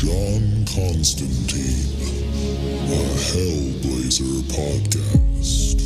John Constantine, a Hellblazer podcast.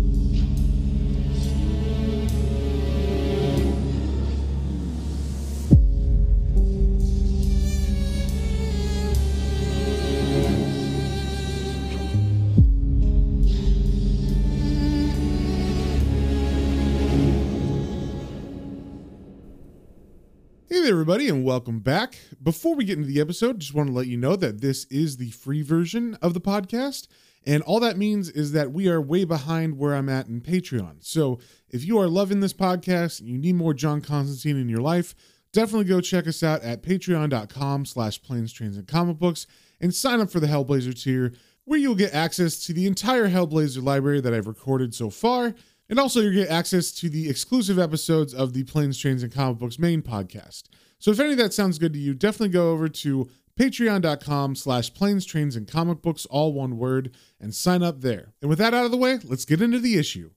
Hey there, everybody, and welcome back. Before we get into the episode, just want to let you know that this is the free version of the podcast, and all that means is that we are way behind where I'm at in Patreon. So if you are loving this podcast and you need more John Constantine in your life, definitely go check us out at patreon.com/planes, trains, and comic books and sign up for the Hellblazer tier, where you'll get access to the entire Hellblazer library that I've recorded so far. And also you'll get access to the exclusive episodes of the Planes, Trains, and Comic Books main podcast. So if any of that sounds good to you, definitely go over to patreon.com/planes, trains, and comic books, all one word, and sign up there. And with that out of the way, let's get into the issue.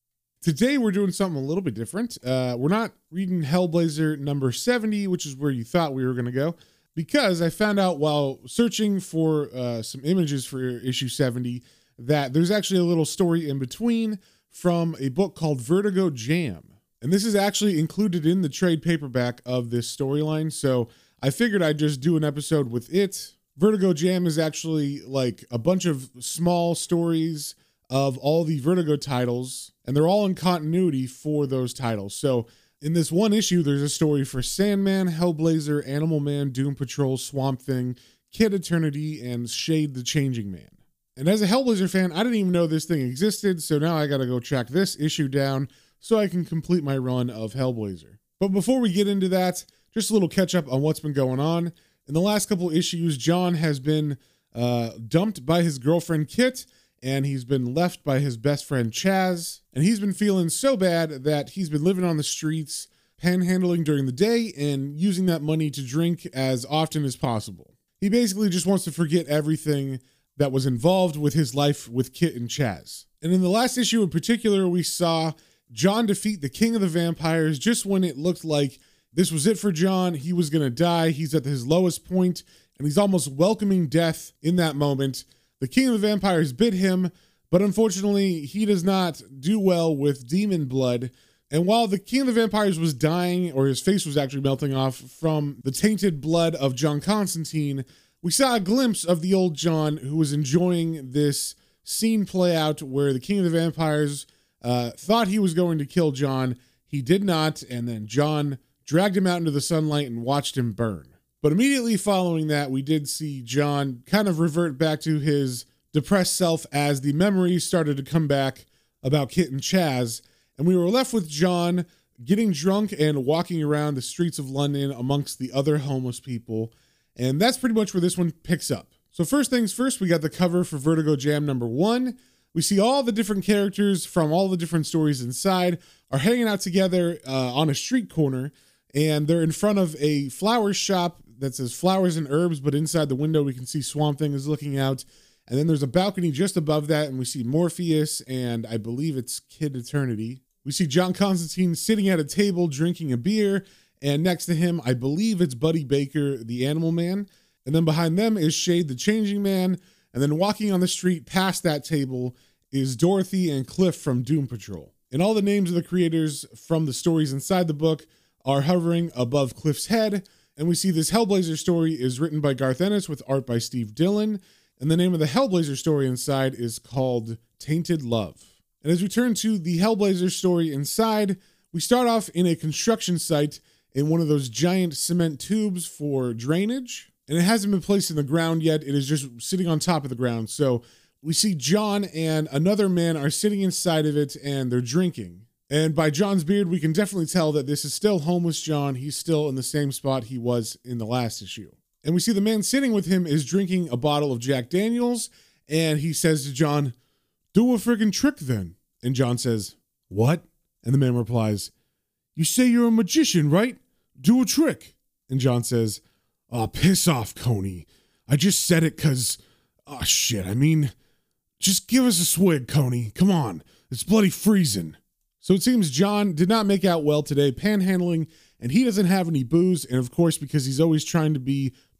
Today we're doing something a little bit different. We're not reading Hellblazer number 70, which is where you thought we were going to go, because I found out while searching for some images for issue 70 that there's actually a little story in between from a book called Vertigo Jam. And this is actually included in the trade paperback of this storyline, so I figured I'd just do an episode with it. Vertigo Jam is actually like a bunch of small stories of all the Vertigo titles, and they're all in continuity for those titles. So in this one issue, there's a story for Sandman, Hellblazer, Animal Man, Doom Patrol, Swamp Thing, Kid Eternity, and Shade the Changing Man. And as a Hellblazer fan, I didn't even know this thing existed, so now I gotta go track this issue down so I can complete my run of Hellblazer. But before we get into that, just a little catch up on what's been going on. In the last couple issues, John has been dumped by his girlfriend Kit, and he's been left by his best friend Chaz, and he's been feeling so bad that he's been living on the streets, panhandling during the day, and using that money to drink as often as possible. He basically just wants to forget everything that was involved with his life with Kit and Chaz. And in the last issue in particular, we saw John defeat the King of the Vampires just when it looked like this was it for John. He was going to die. He's at his lowest point, and he's almost welcoming death in that moment. The King of the Vampires bit him, but unfortunately, he does not do well with demon blood. And while the King of the Vampires was dying, or his face was actually melting off from the tainted blood of John Constantine, we saw a glimpse of the old John who was enjoying this scene play out where the King of the Vampires thought he was going to kill John. He did not, and then John dragged him out into the sunlight and watched him burn. But immediately following that, we did see John kind of revert back to his depressed self as the memories started to come back about Kit and Chaz, and we were left with John getting drunk and walking around the streets of London amongst the other homeless people. And that's pretty much where this one picks up. So first things first, we got the cover for Vertigo Jam number 1. We see all the different characters from all the different stories inside are hanging out together on a street corner, and they're in front of a flower shop that says Flowers and Herbs, but inside the window we can see Swamp Thing is looking out. And then there's a balcony just above that, and we see Morpheus, and I believe it's Kid Eternity. We see John Constantine sitting at a table drinking a beer, and next to him, I believe it's Buddy Baker, the Animal Man. And then behind them is Shade the Changing Man. And then walking on the street past that table is Dorothy and Cliff from Doom Patrol. And all the names of the creators from the stories inside the book are hovering above Cliff's head. And we see this Hellblazer story is written by Garth Ennis with art by Steve Dillon. And the name of the Hellblazer story inside is called Tainted Love. And as we turn to the Hellblazer story inside, we start off in a construction site in one of those giant cement tubes for drainage. And it hasn't been placed in the ground yet. It is just sitting on top of the ground. So we see John and another man are sitting inside of it, and they're drinking. And by John's beard, we can definitely tell that this is still homeless John. He's still in the same spot he was in the last issue. And we see the man sitting with him is drinking a bottle of Jack Daniels. And he says to John, "Do a friggin' trick then." And John says, "What?" And the man replies, "You say you're a magician, right? Do a trick." And John says, "Oh, piss off, Coney. I just said it because, oh shit, I mean, just give us a swig, Coney. Come on, it's bloody freezing." So it seems John did not make out well today, panhandling, and he doesn't have any booze. And of course, because he's always trying to be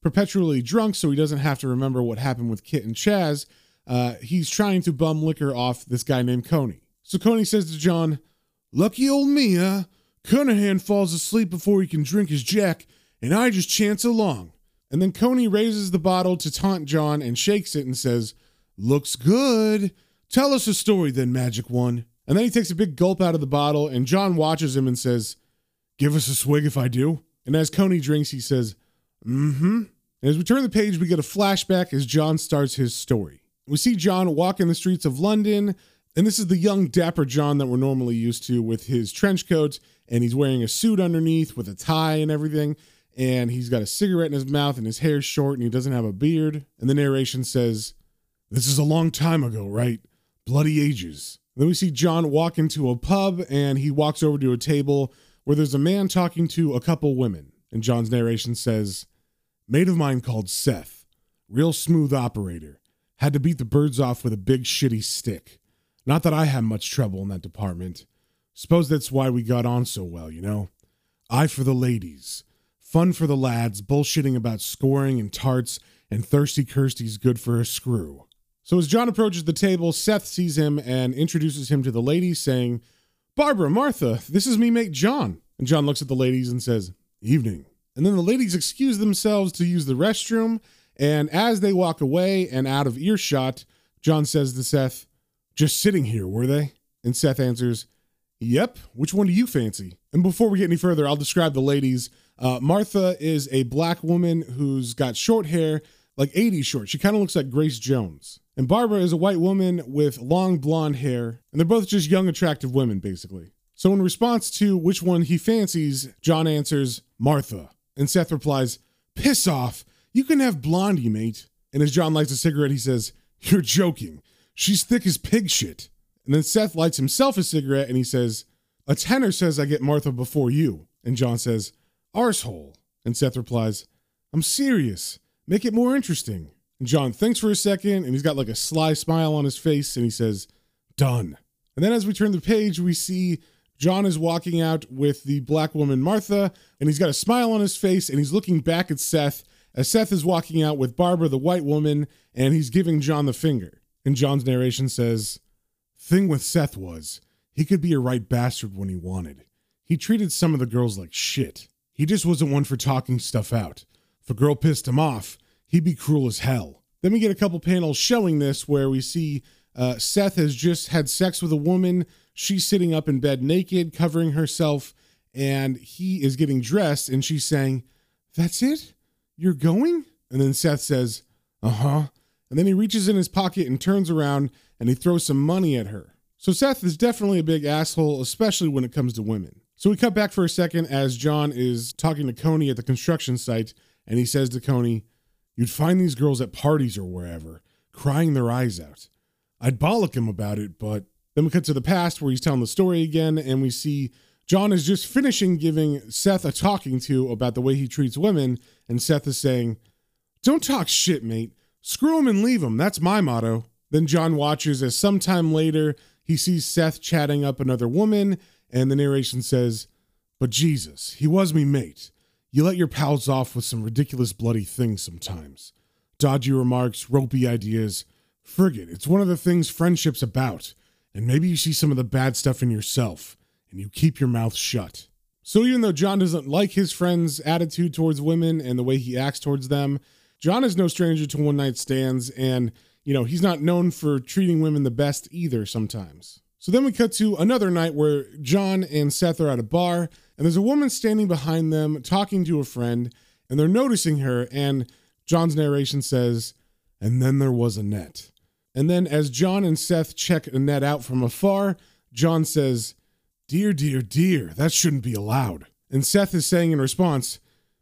perpetually drunk so he doesn't have to remember what happened with Kit and Chaz, he's trying to bum liquor off this guy named Coney. So Coney says to John, "Lucky old me, huh? Cunahan falls asleep before he can drink his jack, and I just chance along." And then Coney raises the bottle to taunt John and shakes it and says, "Looks good. Tell us a story then, Magic One." And then he takes a big gulp out of the bottle, and John watches him and says, "Give us a swig if I do." And as Coney drinks, he says, "Mm-hmm." And as we turn the page, we get a flashback as John starts his story. We see John walking the streets of London, and this is the young, dapper John that we're normally used to with his trench coat, and he's wearing a suit underneath with a tie and everything, and he's got a cigarette in his mouth, and his hair's short, and he doesn't have a beard. And the narration says, "This is a long time ago, right? Bloody ages." Then we see John walk into a pub, and he walks over to a table where there's a man talking to a couple women. And John's narration says, "Mate of mine called Seth. Real smooth operator. Had to beat the birds off with a big shitty stick. Not that I had much trouble in that department. Suppose that's why we got on so well, you know? Eye for the ladies. Fun for the lads, bullshitting about scoring and tarts, and Thirsty Kirsty's good for a screw." So as John approaches the table, Seth sees him and introduces him to the ladies, saying, "Barbara, Martha, this is me mate John." And John looks at the ladies and says, "Evening." And then the ladies excuse themselves to use the restroom, and as they walk away and out of earshot, John says to Seth, "Just sitting here, were they?" And Seth answers, "Yep, which one do you fancy?" And before we get any further, I'll describe the ladies. Martha is a black woman who's got short hair, like 80s short. She kind of looks like Grace Jones. And Barbara is a white woman with long blonde hair, and they're both just young, attractive women, basically. So in response to which one he fancies, John answers, "Martha." And Seth replies, "Piss off. You can have Blondie, mate." And as John lights a cigarette, he says, "You're joking. She's thick as pig shit." And then Seth lights himself a cigarette and he says, "A tenor says I get Martha before you." And John says, "Arsehole." And Seth replies, "I'm serious. Make it more interesting." And John thinks for a second, and he's got like a sly smile on his face, and he says, "Done." And then as we turn the page, we see John is walking out with the black woman Martha, and he's got a smile on his face, and he's looking back at Seth as Seth is walking out with Barbara, the white woman, and he's giving John the finger. And John's narration says, "Thing with Seth was, he could be a right bastard when he wanted. He treated some of the girls like shit. He just wasn't one for talking stuff out. If a girl pissed him off, he'd be cruel as hell." Then we get a couple panels showing this where we see Seth has just had sex with a woman. She's sitting up in bed naked, covering herself, and he is getting dressed, and she's saying, "That's it? You're going?" And then Seth says, "Uh-huh." And then he reaches in his pocket and turns around, and he throws some money at her. So Seth is definitely a big asshole, especially when it comes to women. So we cut back for a second as John is talking to Coney at the construction site, and he says to Coney, "You'd find these girls at parties or wherever, crying their eyes out. I'd bollock him about it, but..." Then we cut to the past where he's telling the story again, and we see John is just finishing giving Seth a talking to about the way he treats women, and Seth is saying, "Don't talk shit, mate. Screw him and leave him. That's my motto." Then John watches as sometime later he sees Seth chatting up another woman, and the narration says, "But Jesus, he was me mate. You let your pals off with some ridiculous bloody things sometimes. Dodgy remarks, ropey ideas. Frigate, it's one of the things friendship's about. And maybe you see some of the bad stuff in yourself, and you keep your mouth shut." So even though John doesn't like his friend's attitude towards women and the way he acts towards them, John is no stranger to one-night stands, and, he's not known for treating women the best either sometimes. So then we cut to another night where John and Seth are at a bar, and there's a woman standing behind them talking to a friend, and they're noticing her, and John's narration says, "And then there was Annette." And then as John and Seth check Annette out from afar, John says, "Dear, dear, dear, that shouldn't be allowed." And Seth is saying in response,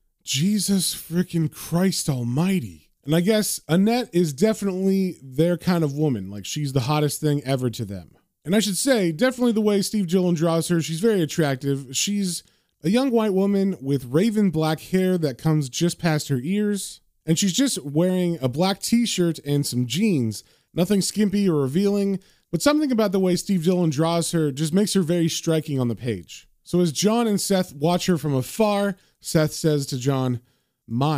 "Jesus frickin' Christ almighty." And I guess Annette is definitely their kind of woman. Like, she's the hottest thing ever to them. And I should say, definitely the way Steve Gillen draws her, she's very attractive. She's a young white woman with raven black hair that comes just past her ears. And she's just wearing a black t-shirt and some jeans. Nothing skimpy or revealing, but something about the way Steve Gillen draws her just makes her very striking on the page. So as John and Seth watch her from afar, Seth says to John, "Mine,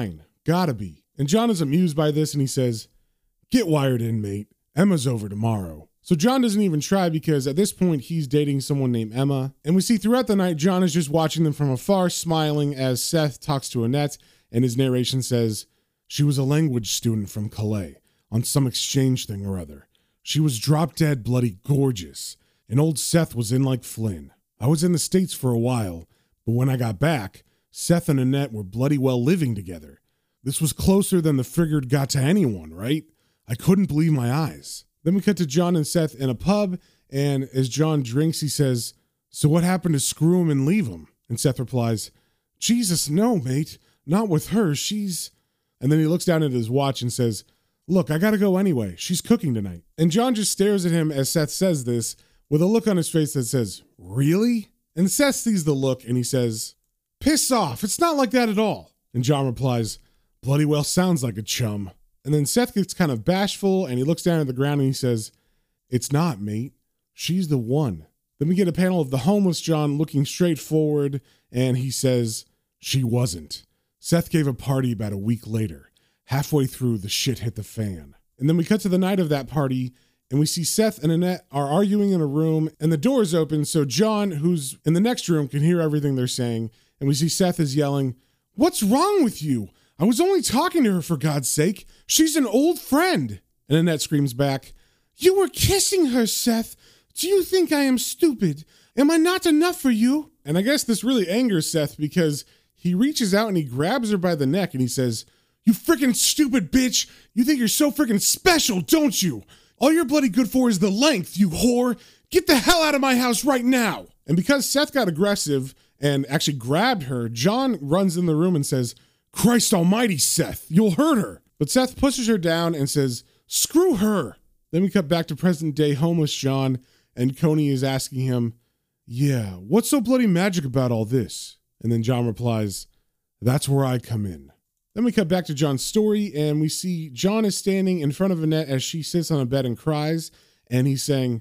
Gotta be. And John is amused by this and he says, "Get wired in, mate. Emma's over tomorrow." So John doesn't even try because at this point he's dating someone named Emma. And we see throughout the night, John is just watching them from afar, smiling as Seth talks to Annette, and his narration says, "She was a language student from Calais on some exchange thing or other. She was drop dead bloody gorgeous, and old Seth was in like Flynn. I was in the States for a while, but when I got back, Seth and Annette were bloody well living together. This was closer than the friggard got to anyone, right? I couldn't believe my eyes." Then we cut to John and Seth in a pub, and as John drinks, he says, "So what happened to screw him and leave him?" And Seth replies, "Jesus, no, mate. Not with her. She's..." And then he looks down at his watch and says, "Look, I gotta go anyway. She's cooking tonight." And John just stares at him as Seth says this, with a look on his face that says, "Really?" And Seth sees the look and he says, "Piss off. It's not like that at all." And John replies, "Bloody well sounds like a chum." And then Seth gets kind of bashful and he looks down at the ground and he says, "It's not, mate. She's the one." Then we get a panel of the homeless John looking straight forward and he says, "She wasn't. Seth gave a party about a week later. Halfway through, the shit hit the fan." And then we cut to the night of that party and we see Seth and Annette are arguing in a room and the door is open so John, who's in the next room, can hear everything they're saying. And we see Seth is yelling, "What's wrong with you? I was only talking to her, for God's sake. She's an old friend." And Annette screams back, "You were kissing her, Seth. Do you think I am stupid? Am I not enough for you?" And I guess this really angers Seth because he reaches out and he grabs her by the neck and he says, "You freaking stupid bitch. You think you're so freaking special, don't you? All you're bloody good for is the length, you whore. Get the hell out of my house right now." And because Seth got aggressive and actually grabbed her, John runs in the room and says, "Christ almighty, Seth, you'll hurt her." But Seth pushes her down and says, "Screw her." Then we cut back to present day homeless John, and Coney is asking him, "Yeah, what's so bloody magic about all this?" And then John replies, "That's where I come in." Then we cut back to John's story, and we see John is standing in front of Annette as she sits on a bed and cries, and he's saying,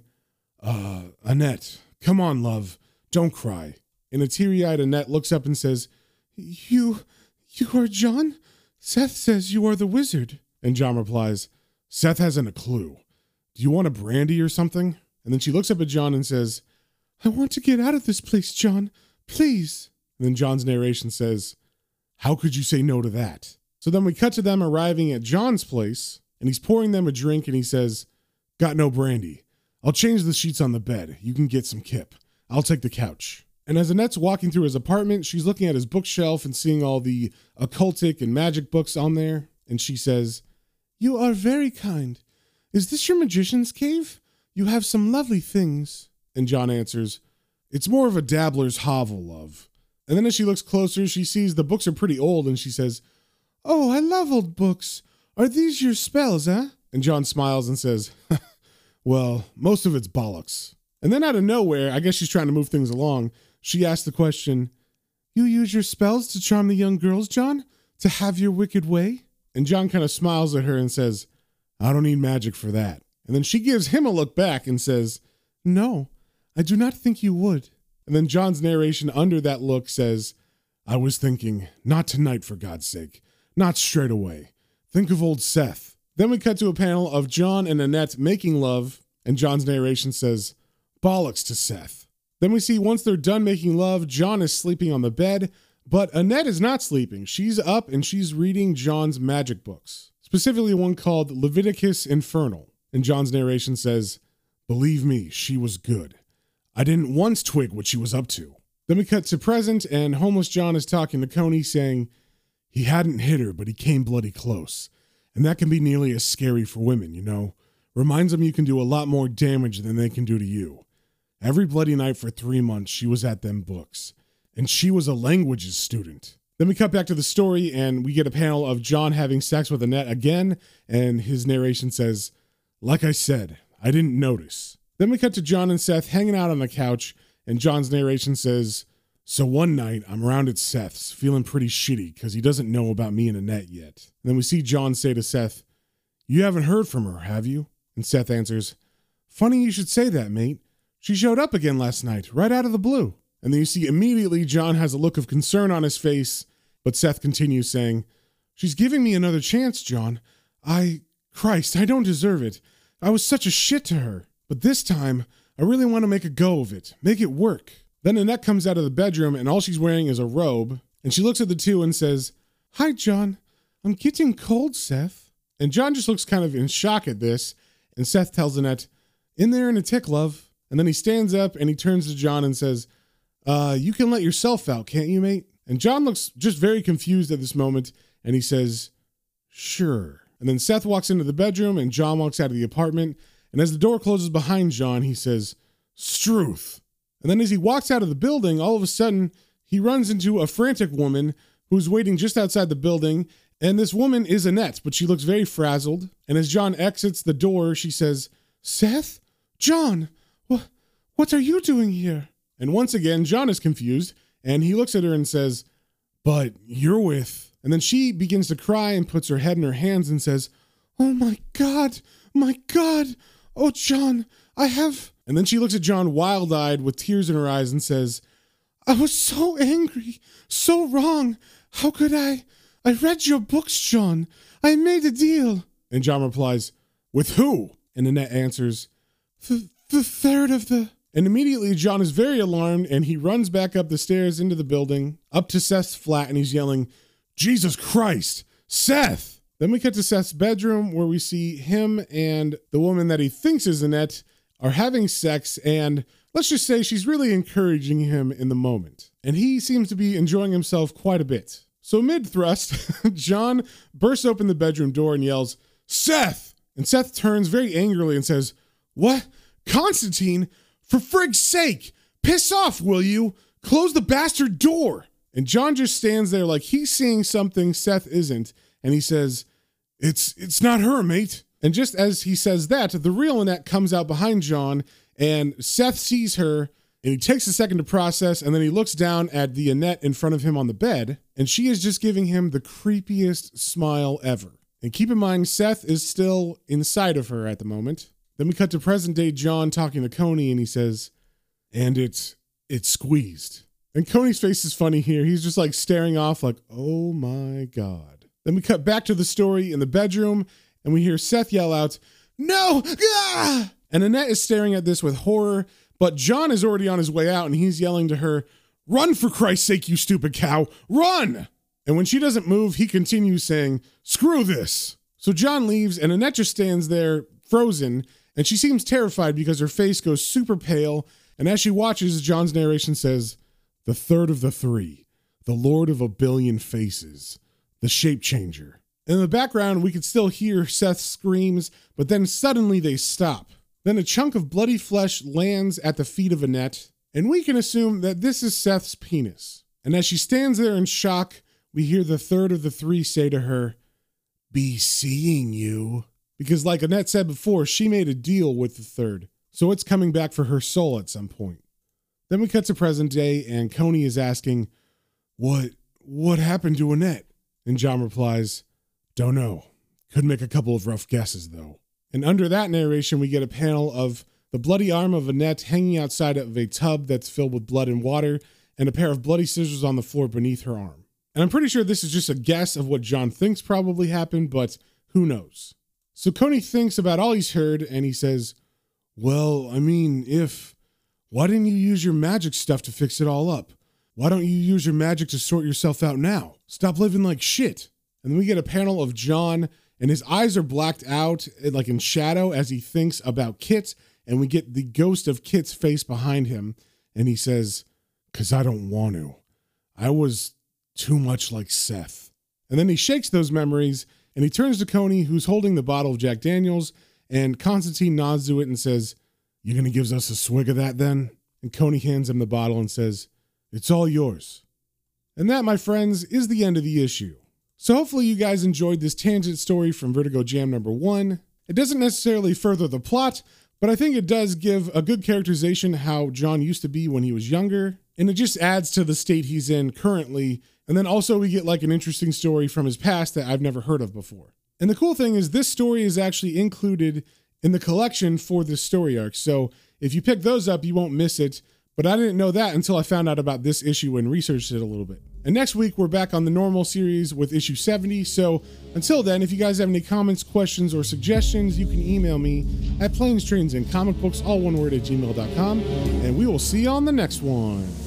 "Annette, come on, love, don't cry." And a teary-eyed Annette looks up and says, You are John? Seth says you are the wizard." And John replies, "Seth hasn't a clue. Do you want a brandy or something?" And then she looks up at John and says, "I want to get out of this place, John. Please." And then John's narration says, "How could you say no to that?" So then we cut to them arriving at John's place, and he's pouring them a drink, and he says, "Got no brandy. I'll change the sheets on the bed. You can get some kip. I'll take the couch." And as Annette's walking through his apartment, she's looking at his bookshelf and seeing all the occultic and magic books on there. And she says, "You are very kind. Is this your magician's cave? You have some lovely things." And John answers, "It's more of a dabbler's hovel, love." And then as she looks closer, she sees the books are pretty old and she says, "Oh, I love old books. Are these your spells, eh?" And John smiles and says, "Well, most of it's bollocks." And then out of nowhere, I guess she's trying to move things along, she asks the question, "You use your spells to charm the young girls, John? To have your wicked way?" And John kind of smiles at her and says, "I don't need magic for that." And then she gives him a look back and says, "No, I do not think you would." And then John's narration under that look says, "I was thinking, not tonight for God's sake. Not straight away. Think of old Seth." Then we cut to a panel of John and Annette making love, and John's narration says, "Bollocks to Seth." Then we see once they're done making love, John is sleeping on the bed, but Annette is not sleeping. She's up and she's reading John's magic books, specifically one called Leviticus Infernal. And John's narration says, "Believe me, she was good. I didn't once twig what she was up to." Then we cut to present, and homeless John is talking to Coney saying, "He hadn't hit her, but he came bloody close. And that can be nearly as scary for women, you know. Reminds them you can do a lot more damage than they can do to you. Every bloody night for 3 months, she was at them books. And she was a languages student." Then we cut back to the story, and we get a panel of John having sex with Annette again, and his narration says, "Like I said, I didn't notice." Then we cut to John and Seth hanging out on the couch, and John's narration says, "So one night, I'm around at Seth's, feeling pretty shitty because he doesn't know about me and Annette yet." And then we see John say to Seth, "You haven't heard from her, have you?" And Seth answers, "Funny you should say that, mate. She showed up again last night, right out of the blue." And then you see immediately John has a look of concern on his face, but Seth continues saying, She's giving me another chance, John. Christ, I don't deserve it. I was such a shit to her. But this time, I really want to make a go of it. Make it work. Then Annette comes out of the bedroom and all she's wearing is a robe. And she looks at the two and says, "Hi, John. I'm getting cold, Seth." And John just looks kind of in shock at this. And Seth tells Annette, "In there in a tick, love." And then he stands up and he turns to John and says, "You can let yourself out, can't you, mate?" And John looks just very confused at this moment. And he says, "Sure." And then Seth walks into the bedroom and John walks out of the apartment. And as the door closes behind John, he says, "Struth." And then as he walks out of the building, all of a sudden, he runs into a frantic woman who's waiting just outside the building. And this woman is Annette, but she looks very frazzled. And as John exits the door, she says, "Seth? John, what are you doing here?" And once again, John is confused. And he looks at her and says, "But you're with..." And then she begins to cry and puts her head in her hands and says, "Oh my God, my God. Oh, John, I have..." And then she looks at John wild-eyed with tears in her eyes and says, "I was so angry, so wrong. How could I? I read your books, John. I made a deal." And John replies, "With who?" And Annette answers, The third of the..." And immediately John is very alarmed and he runs back up the stairs into the building, up to Seth's flat, and he's yelling, "Jesus Christ, Seth!" Then we cut to Seth's bedroom where we see him and the woman that he thinks is Annette are having sex, and let's just say she's really encouraging him in the moment. And he seems to be enjoying himself quite a bit. So mid-thrust, John bursts open the bedroom door and yells, "Seth!" And Seth turns very angrily and says, "What? Constantine? For frig's sake! Piss off, will you? Close the bastard door!" And John just stands there like he's seeing something Seth isn't, and he says, It's not her, mate." And just as he says that, the real Annette comes out behind John, and Seth sees her, and he takes a second to process, and then he looks down at the Annette in front of him on the bed, and she is just giving him the creepiest smile ever. And keep in mind, Seth is still inside of her at the moment. Then we cut to present-day John talking to Coney, and he says, "And it's squeezed." And Coney's face is funny here. He's just like staring off like, oh my God. Then we cut back to the story in the bedroom and we hear Seth yell out, "No!" Ah! And Annette is staring at this with horror, but John is already on his way out and he's yelling to her, "Run for Christ's sake, you stupid cow, run!" And when she doesn't move, he continues saying, "Screw this." So John leaves and Annette just stands there frozen and she seems terrified because her face goes super pale. And as she watches, John's narration says, "The third of the three, the Lord of a billion faces, the shape changer." In the background, we could still hear Seth's screams, but then suddenly they stop. Then a chunk of bloody flesh lands at the feet of Annette, and we can assume that this is Seth's penis. And as she stands there in shock, we hear the third of the three say to her, "Be seeing you." Because like Annette said before, she made a deal with the third, so it's coming back for her soul at some point. Then we cut to present day, and Coney is asking, What happened to Annette?" And John replies, "Don't know. Could make a couple of rough guesses, though." And under that narration, we get a panel of the bloody arm of Annette hanging outside of a tub that's filled with blood and water, and a pair of bloody scissors on the floor beneath her arm. And I'm pretty sure this is just a guess of what John thinks probably happened, but who knows? So Coney thinks about all he's heard, and he says, "Well, I mean, why didn't you use your magic stuff to fix it all up? Why don't you use your magic to sort yourself out now? Stop living like shit." And then we get a panel of John, and his eyes are blacked out, like in shadow, as he thinks about Kit, and we get the ghost of Kit's face behind him, and he says, "'Cause I don't want to. I was too much like Seth." And then he shakes those memories, and he turns to Coney, who's holding the bottle of Jack Daniels, and Constantine nods to it and says, "You gonna give us a swig of that then?" And Coney hands him the bottle and says, "It's all yours." And that, my friends, is the end of the issue. So hopefully you guys enjoyed this tangent story from Vertigo Jam number 1. It doesn't necessarily further the plot, but I think it does give a good characterization how John used to be when he was younger, and it just adds to the state he's in currently. And then also we get like an interesting story from his past that I've never heard of before. And the cool thing is this story is actually included in the collection for this story arc. So if you pick those up, you won't miss it. But I didn't know that until I found out about this issue and researched it a little bit. And next week, we're back on the normal series with issue 70. So until then, if you guys have any comments, questions, or suggestions, you can email me at planestrains and comic books, all one word, at gmail.com. And we will see you on the next one.